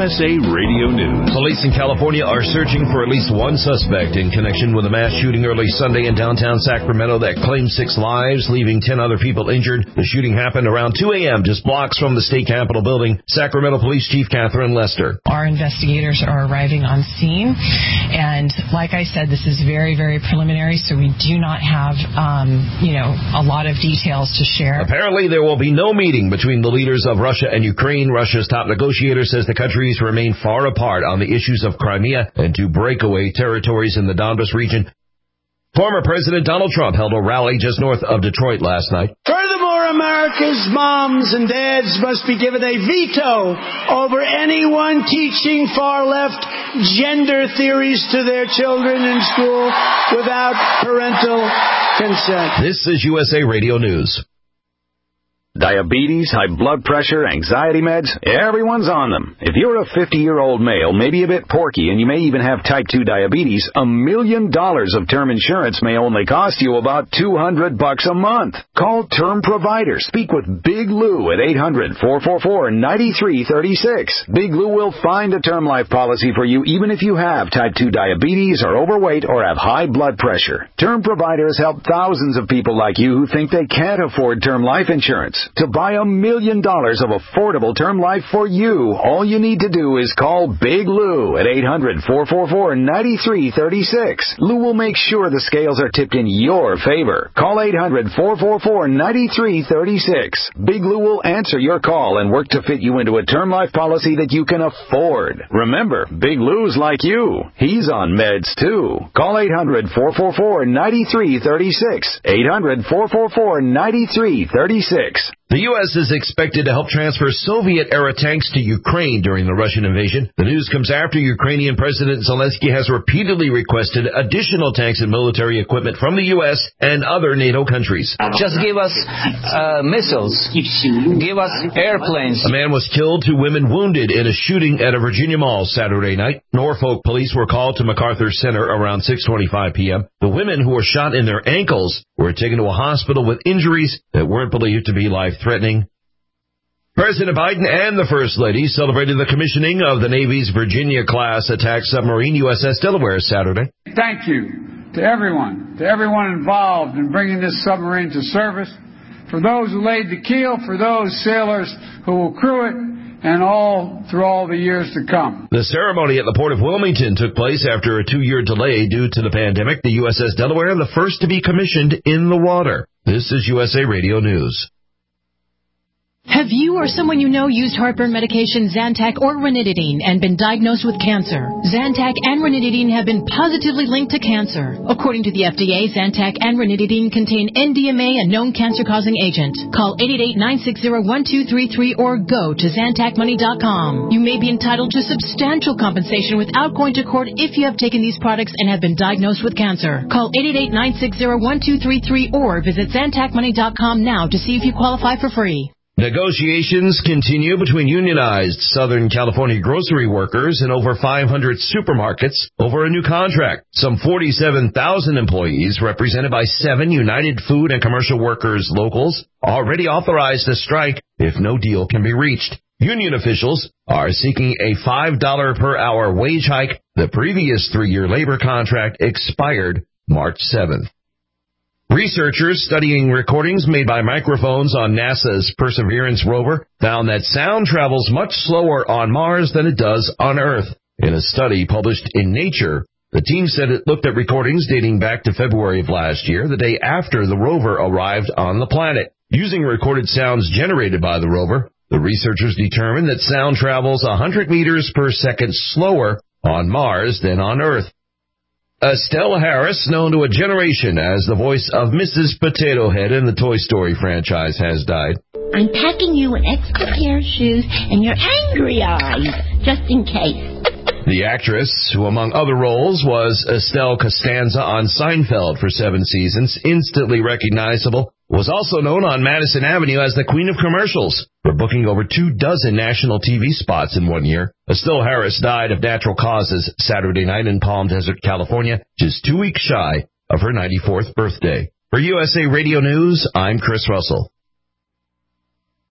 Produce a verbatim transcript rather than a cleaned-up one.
S A Radio News. Police in California are searching for at least one suspect in connection with a mass shooting early Sunday in downtown Sacramento that claimed six lives, leaving ten other people injured. The shooting happened around two a.m. just blocks from the state capitol building. Sacramento Police Chief Catherine Lester. Our investigators are arriving on scene, and like I said, this is very, very preliminary, so we do not have, um, you know, a lot of details to share. Apparently, there will be no meeting between the leaders of Russia and Ukraine. Russia's top negotiator says the countries remain far apart on the issues of Crimea and to breakaway territories in the Donbas region. Former President Donald Trump held a rally just north of Detroit last night. Furthermore, America's moms and dads must be given a veto over anyone teaching far-left gender theories to their children in school without parental consent. This is U S A Radio News. Diabetes, high blood pressure, anxiety meds, everyone's on them. If you're a fifty-year-old male, maybe a bit porky, and you may even have type two diabetes, a million dollars of term insurance may only cost you about two hundred bucks a month. Call Term Provider. Speak with Big Lou at eight hundred, four four four, nine three three six. Big Lou will find a term life policy for you even if you have type two diabetes, are overweight, or have high blood pressure. Term Providers help thousands of people like you who think they can't afford term life insurance. To buy a million dollars of affordable term life for you, all you need to do is call Big Lou at eight hundred, four four four, nine three three six. Lou will make sure the scales are tipped in your favor. Call eight hundred, four four four, nine three three six. Big Lou will answer your call and work to fit you into a term life policy that you can afford. Remember, Big Lou's like you. He's on meds too. Call eight hundred, four four four, nine three three six. eight hundred, four four four, nine three three six. The U S is expected to help transfer Soviet-era tanks to Ukraine during the Russian invasion. The news comes after Ukrainian President Zelensky has repeatedly requested additional tanks and military equipment from the U S and other NATO countries. Just give us uh, missiles. Give us airplanes. A man was killed, two women wounded in a shooting at a Virginia mall Saturday night. Norfolk police were called to MacArthur Center around six twenty-five p.m. The women who were shot in their ankles were taken to a hospital with injuries that weren't believed to be life-threatening. President Biden and the First Lady celebrated the commissioning of the Navy's Virginia-class attack submarine U S S Delaware Saturday. Thank you to everyone, to everyone involved in bringing this submarine to service, for those who laid the keel, for those sailors who will crew it, and all through all the years to come. The ceremony at the Port of Wilmington took place after a two-year delay due to the pandemic. The U S S Delaware, the first to be commissioned in the water. This is U S A Radio News. Have you or someone you know used heartburn medication Zantac or ranitidine and been diagnosed with cancer? Zantac and ranitidine have been positively linked to cancer. According to the F D A, Zantac and ranitidine contain N D M A, a known cancer-causing agent. Call eight eight eight, nine six zero, one two three three or go to Zantac money dot com. You may be entitled to substantial compensation without going to court if you have taken these products and have been diagnosed with cancer. Call eight eight eight, nine six zero, one two three three or visit Zantac money dot com now to see if you qualify for free. Negotiations continue between unionized Southern California grocery workers and over five hundred supermarkets over a new contract. Some forty-seven thousand employees, represented by seven United Food and Commercial Workers locals, already authorized to strike if no deal can be reached. Union officials are seeking a five dollars per hour wage hike. The previous three-year labor contract expired March seventh. Researchers studying recordings made by microphones on NASA's Perseverance rover found that sound travels much slower on Mars than it does on Earth. In a study published in Nature, the team said it looked at recordings dating back to February of last year, the day after the rover arrived on the planet. Using recorded sounds generated by the rover, the researchers determined that sound travels one hundred meters per second slower on Mars than on Earth. Estelle Harris, known to a generation as the voice of Missus Potato Head in the Toy Story franchise, has died. I'm packing you an extra pair of shoes and your angry eyes, just in case. The actress, who among other roles was Estelle Costanza on Seinfeld for seven seasons, instantly recognizable, was also known on Madison Avenue as the Queen of Commercials for booking over two dozen national T V spots in one year. Estelle Harris died of natural causes Saturday night in Palm Desert, California, just two weeks shy of her ninety-fourth birthday. For U S A Radio News, I'm Chris Russell.